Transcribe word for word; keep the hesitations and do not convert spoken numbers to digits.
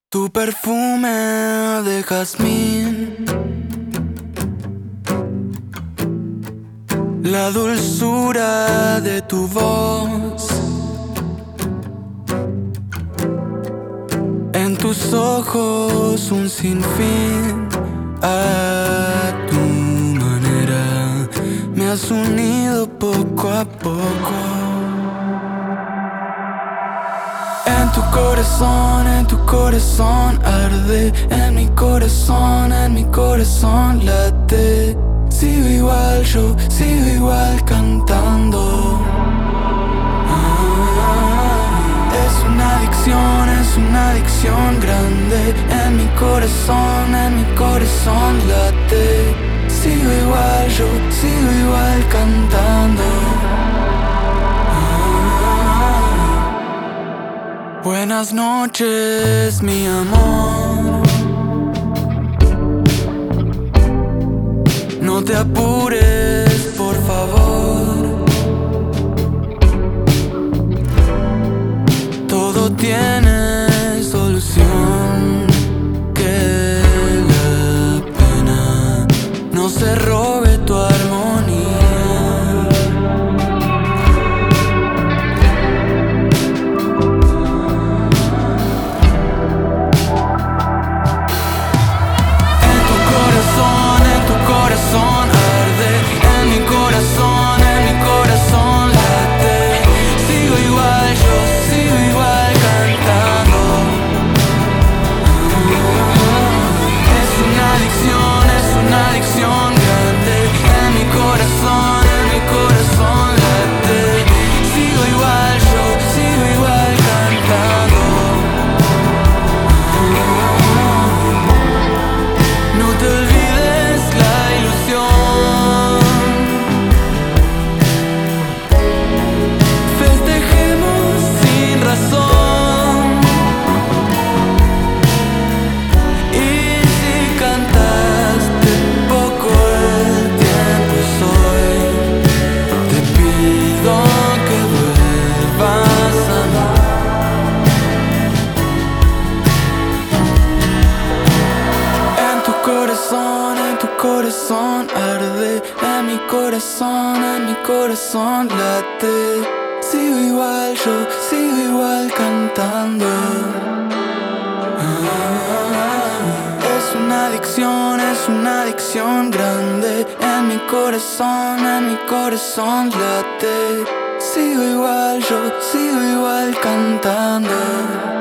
Tu perfume de jazmín, la dulzura de tu voz, en tus ojos un sinfín. A tu manera me has unido poco a poco. En tu corazón, en tu corazón arde, en mi corazón, en mi corazón late. Sigo igual, yo sigo igual cantando. Ah, es una adicción, es una adicción grande. En mi corazón, en mi corazón late. Sigo igual, yo sigo igual cantando. Buenas noches, mi amor. No te apures, por favor. Todo tiene solución. Que la pena no se robe tu armonía. En tu corazón arde, en mi corazón, en mi corazón late. Sigo igual, yo sigo igual cantando. Ah, es una adicción, es una adicción grande. En mi corazón, en mi corazón late. Sigo igual, yo sigo igual cantando.